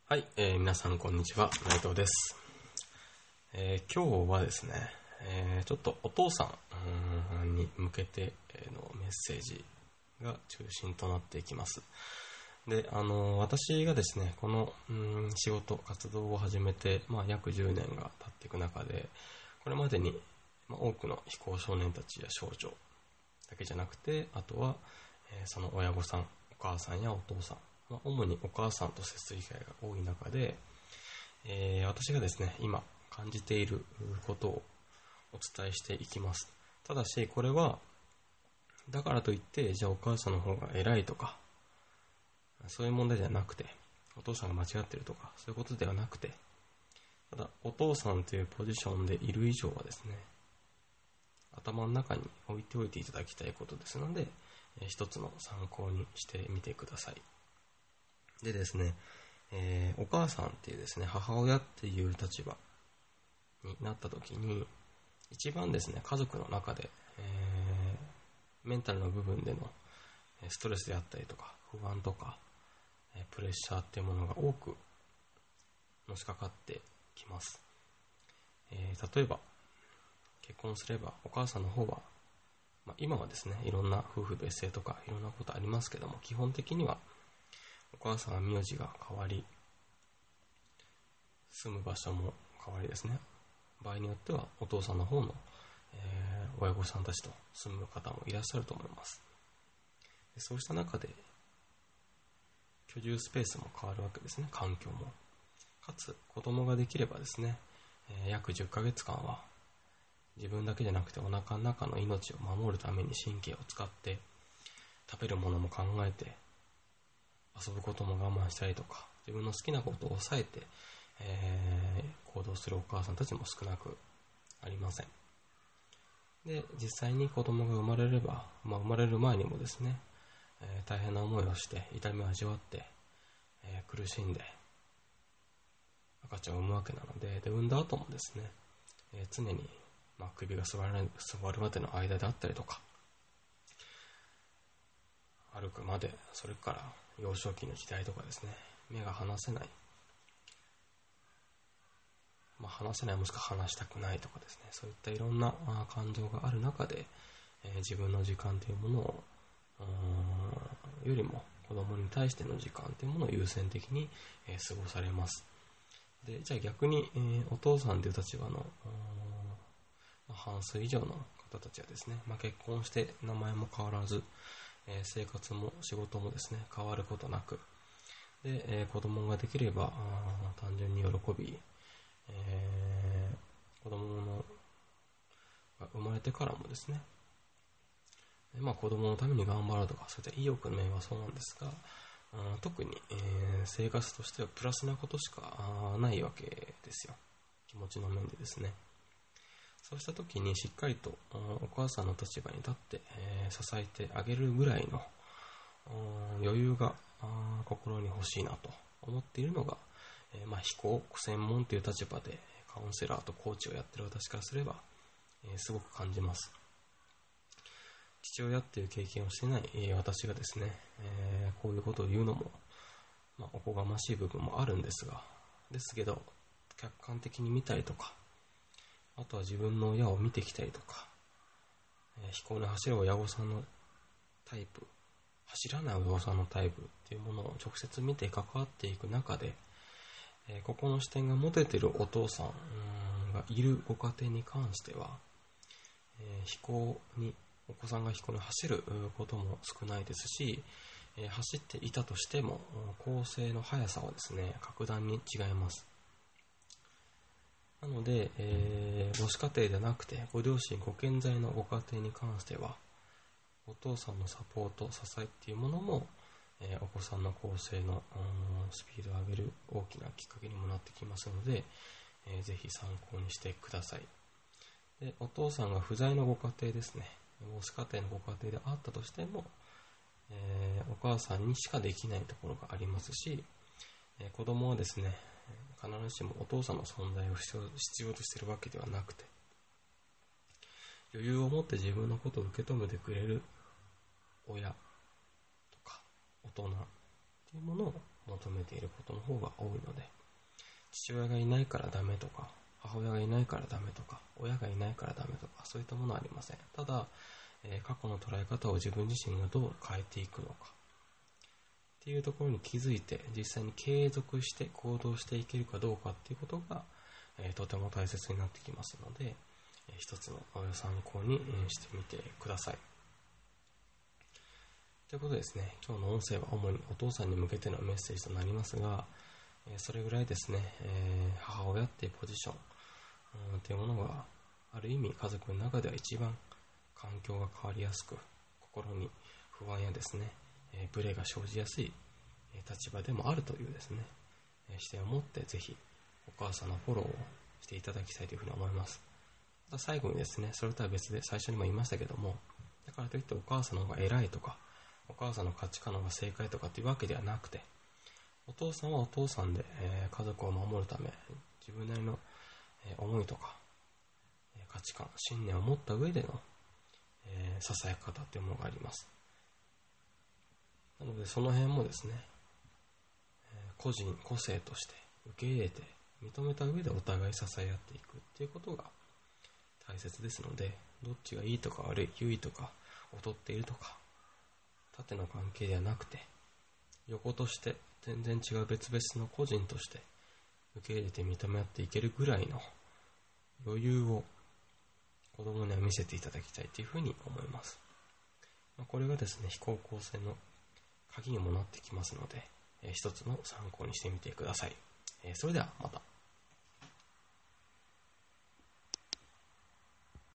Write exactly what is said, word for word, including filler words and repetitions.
はい、えー皆さんこんにちは、内藤です。えー今日はですね、えーちょっとお父さんうーんに向けてのメッセージが中心となっていきます。で、あの私がですね、このうーん仕事、活動を始めて、まあ、約じゅうねんが経っていく中で、これまでに、まあ、多くの非行少年たちや少女だけじゃなくて、あとは、えーその親御さん、お母さんやお父さん、まあ、主にお母さんと接する機会が多い中で、えー私がですね、今感じていることをお伝えしていきます。ただし、これは、だからといって、じゃあお母さんの方が偉いとか、そういう問題ではなくて、お父さんが間違ってるとか、そういうことではなくて、ただ、お父さんというポジションでいる以上はですね、頭の中に置いておいていただきたいことですので、えー一つの参考にしてみてください。でですね、えーお母さんっていうですね、母親っていう立場になった時に、一番ですね、家族の中で、えーメンタルの部分でのストレスであったりとか、不安とか、えープレッシャーっていうものが多くのしかかってきます。えー例えば、結婚すればお母さんの方は、まあ、今はですね、いろんな夫婦別姓とかいろんなことありますけども、基本的にはお母さんは名字が変わり、住む場所も変わりですね。場合によってはお父さんの方の、えー親御さんたちと住む方もいらっしゃると思います。でそうした中で居住スペースも変わるわけですね。環境も。かつ子供ができればですね、えー約じゅっかげつかんは自分だけじゃなくてお腹の中の命を守るために神経を使って食べるものも考えて遊ぶことも我慢したりとか自分の好きなことを抑えて、えー行動するお母さんたちも少なくありません。で、実際に子供が生まれれば、まあ、生まれる前にもですね、えー大変な思いをして痛みを味わって、えー苦しんで赤ちゃんを産むわけなので、で産んだ後もですね、えー常に、まあ、首が座らない、座るまでの間であったりとか、歩くまで、それから幼少期の時代とかですね、目が離せない、まあ、話せないもしくは話したくないとかですね、そういったいろんなあー感情がある中で、えー自分の時間というものをうーんよりも子供に対しての時間というものを優先的に、えー過ごされます。で、じゃあ逆に、えーお父さんという立場のうーんまあ半数以上の方たちはですね、まあ、結婚して名前も変わらず、えー生活も仕事もですね変わることなくで、えー子供ができればあー単純に喜び、えー子供のが生まれてからもですね、まあ、子供のために頑張ろうとかそういった意欲の面はそうなんですが、あ特に、えー生活としてはプラスなことしかあないわけですよ。気持ちの面でですね。そうした時にしっかりとあお母さんの立場に立って、えー支えてあげるぐらいのうん余裕があ心に欲しいなと思っているのが、えーまあ、非行専門という立場でカウンセラーとコーチをやっている私からすれば、えーすごく感じます。父親っていう経験をしていない、えー私がですね、えーこういうことを言うのも、まあ、おこがましい部分もあるんですが、ですけど、客観的に見たりとか、あとは自分の親を見てきたりとか、えー飛行に走る親御さんのタイプ、走らない親御さんのタイプっていうものを直接見て関わっていく中で、えーここの視点が持てているお父さんうーんがいるご家庭に関しては、えー飛行にお子さんが飛行に走ることも少ないですし、えー走っていたとしても構成の速さはですね格段に違います。なので、えー母子家庭ではなくてご両親ご健在のご家庭に関してはお父さんのサポート支えっていうものも、えーお子さんの構成のうんスピードを上げる大きなきっかけにもなってきますので、えーぜひ参考にしてください。で、お父さんが不在のご家庭ですね、母子家庭のご家庭であったとしても、えーお母さんにしかできないところがありますし、えー子供はですね必ずしもお父さんの存在を必要必要としているわけではなくて、余裕を持って自分のことを受け止めてくれる親とか大人っっていうものを求めていることの方が多いので、父親がいないからダメとか、母親がいないからダメとか、親がいないからダメとか、そういったものはありません。ただ、えー、過去の捉え方を自分自身がどう変えていくのかっていうところに気づいて、実際に継続して行動していけるかどうかっていうことが、えー、とても大切になってきますので、えー、一つの参考にしてみてください。ということでですね、今日の音声は主にお父さんに向けてのメッセージとなりますが、えー、それぐらいですね、えー、母親っていうポジション、うん、っていうものがある意味家族の中では一番環境が変わりやすく、心に不安やですね、えー、ブレが生じやすい立場でもあるというですね、視点を持ってぜひお母さんのフォローをしていただきたいというふうに思います。また最後にですね、それとは別で最初にも言いましたけども、だからといってお母さんの方が偉いとか、お母さんの価値観の方が正解とかっていうわけではなくて、お父さんはお父さんで、えー、家族を守るため、自分なりの、えー、思いとか、えー、価値観、信念を持った上での、えー、支え方というものがあります。なのでその辺もですね、個人、個性として受け入れて認めた上でお互い支え合っていくっていうことが大切ですので、どっちがいいとか悪い、優位とか劣っているとか縦の関係ではなくて、横として全然違う別々の個人として受け入れて認め合っていけるぐらいの余裕を子供には見せていただきたいというふうに思います。これがですね、非行構成の鍵にもなってきますので、一つの参考にしてみてください。それではまた。